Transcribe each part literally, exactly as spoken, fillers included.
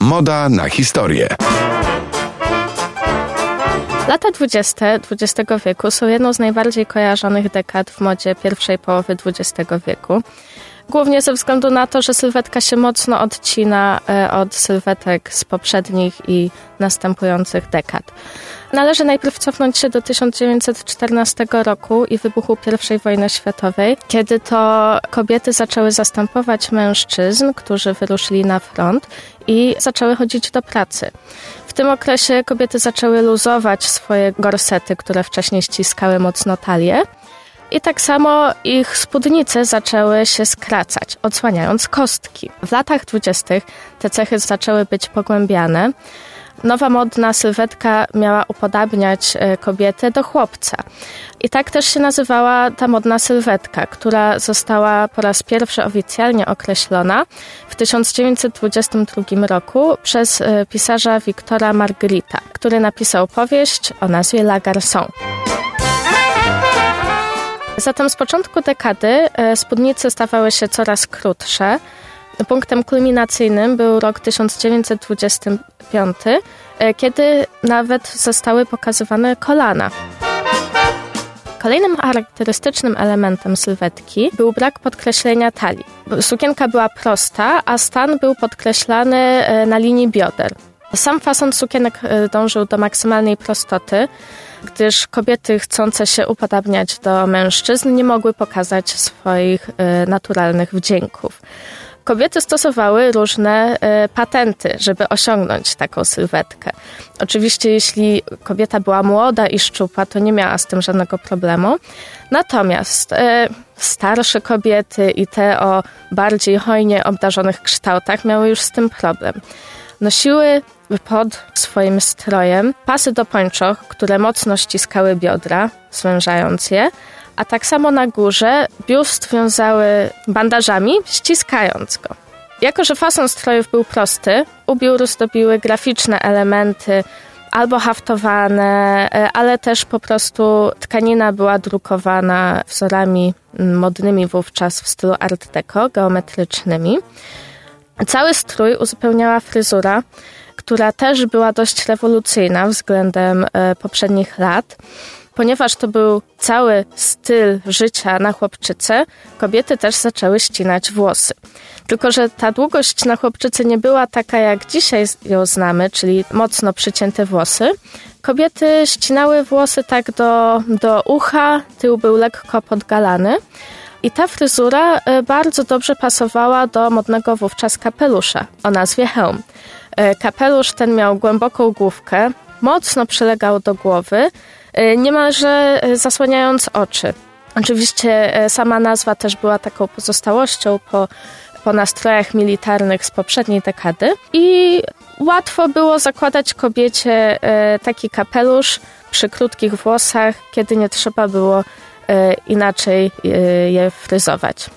Moda na historię. Lata dwudzieste dwudziestego wieku są jedną z najbardziej kojarzonych dekad w modzie pierwszej połowy dwudziestego wieku. Głównie ze względu na to, że sylwetka się mocno odcina od sylwetek z poprzednich i następujących dekad. Należy najpierw cofnąć się do tysiąc dziewięćset czternastego roku i wybuchu pierwszej wojny światowej, kiedy to kobiety zaczęły zastępować mężczyzn, którzy wyruszyli na front i zaczęły chodzić do pracy. W tym okresie kobiety zaczęły luzować swoje gorsety, które wcześniej ściskały mocno talię. I tak samo ich spódnice zaczęły się skracać, odsłaniając kostki. W latach dwudziestych te cechy zaczęły być pogłębiane. Nowa modna sylwetka miała upodabniać kobietę do chłopca. I tak też się nazywała ta modna sylwetka, która została po raz pierwszy oficjalnie określona w tysiąc dziewięćset dwudziestym drugim roku przez pisarza Victora Marguerite'a, który napisał powieść o nazwie La Garçon. Zatem z początku dekady spódnice stawały się coraz krótsze. Punktem kulminacyjnym był rok tysiąc dziewięćset dwudziesty piąty, kiedy nawet zostały pokazywane kolana. Kolejnym charakterystycznym elementem sylwetki był brak podkreślenia talii. Sukienka była prosta, a stan był podkreślany na linii bioder. Sam fason sukienek dążył do maksymalnej prostoty, gdyż kobiety chcące się upodabniać do mężczyzn nie mogły pokazać swoich naturalnych wdzięków. Kobiety stosowały różne patenty, żeby osiągnąć taką sylwetkę. Oczywiście jeśli kobieta była młoda i szczupła, to nie miała z tym żadnego problemu. Natomiast starsze kobiety i te o bardziej hojnie obdarzonych kształtach miały już z tym problem. Nosiły pod swoim strojem pasy do pończoch, które mocno ściskały biodra, zwężając je, a tak samo na górze biust wiązały bandażami, ściskając go. Jako że fason strojów był prosty, ubiór zdobiły graficzne elementy, albo haftowane, ale też po prostu tkanina była drukowana wzorami modnymi wówczas w stylu art deco, geometrycznymi. Cały strój uzupełniała fryzura, która też była dość rewolucyjna względem poprzednich lat. Ponieważ to był cały styl życia na chłopczycę, kobiety też zaczęły ścinać włosy. Tylko że ta długość na chłopczycy nie była taka, jak dzisiaj ją znamy, czyli mocno przycięte włosy. Kobiety ścinały włosy tak do, do ucha, tył był lekko podgalany. I ta fryzura bardzo dobrze pasowała do modnego wówczas kapelusza o nazwie hełm. Kapelusz ten miał głęboką główkę, mocno przylegał do głowy, niemalże zasłaniając oczy. Oczywiście sama nazwa też była taką pozostałością po, po nastrojach militarnych z poprzedniej dekady i łatwo było zakładać kobiecie taki kapelusz przy krótkich włosach, kiedy nie trzeba było inaczej je fryzować.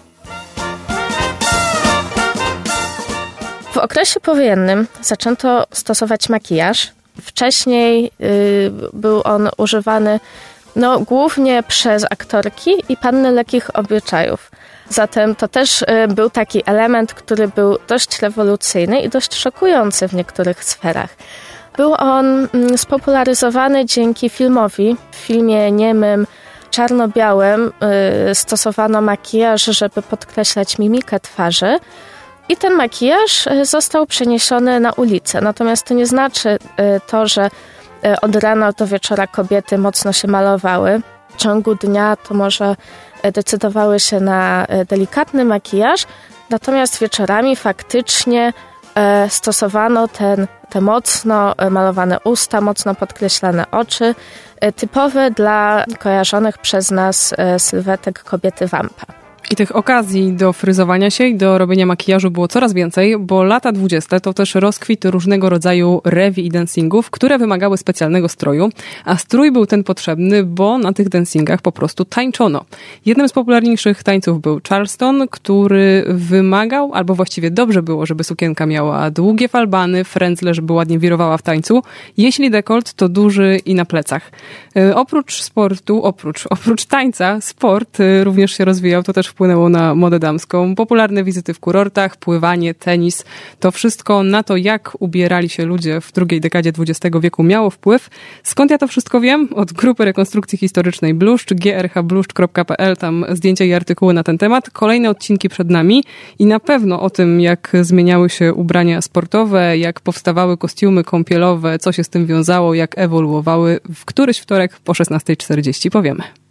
W okresie powojennym zaczęto stosować makijaż. Wcześniej y, był on używany no, głównie przez aktorki i panny lekkich obyczajów. Zatem to też y, był taki element, który był dość rewolucyjny i dość szokujący w niektórych sferach. Był on y, spopularyzowany dzięki filmowi. W filmie niemym, czarno-białym y, stosowano makijaż, żeby podkreślać mimikę twarzy. I ten makijaż został przeniesiony na ulicę. Natomiast to nie znaczy to, że od rana do wieczora kobiety mocno się malowały. W ciągu dnia to może decydowały się na delikatny makijaż, natomiast wieczorami faktycznie stosowano ten, te mocno malowane usta, mocno podkreślane oczy, typowe dla kojarzonych przez nas sylwetek kobiety wampa. I tych okazji do fryzowania się i do robienia makijażu było coraz więcej, bo lata dwudzieste to też rozkwit różnego rodzaju rewi i dancingów, które wymagały specjalnego stroju, a strój był ten potrzebny, bo na tych dancingach po prostu tańczono. Jednym z popularniejszych tańców był Charleston, który wymagał, albo właściwie dobrze było, żeby sukienka miała długie falbany, frędzle, żeby ładnie wirowała w tańcu. Jeśli dekolt, to duży i na plecach. Oprócz sportu, oprócz, oprócz tańca, sport również się rozwijał, to też wpłynęło na modę damską. Popularne wizyty w kurortach, pływanie, tenis, to wszystko na to, jak ubierali się ludzie w drugiej dekadzie dwudziestego wieku miało wpływ. Skąd ja to wszystko wiem? Od grupy rekonstrukcji historycznej Bluszcz, g r h bluszcz kropka p l, tam zdjęcia i artykuły na ten temat. Kolejne odcinki przed nami i na pewno o tym, jak zmieniały się ubrania sportowe, jak powstawały kostiumy kąpielowe, co się z tym wiązało, jak ewoluowały. W któryś wtorek po szesnastej czterdzieści powiemy.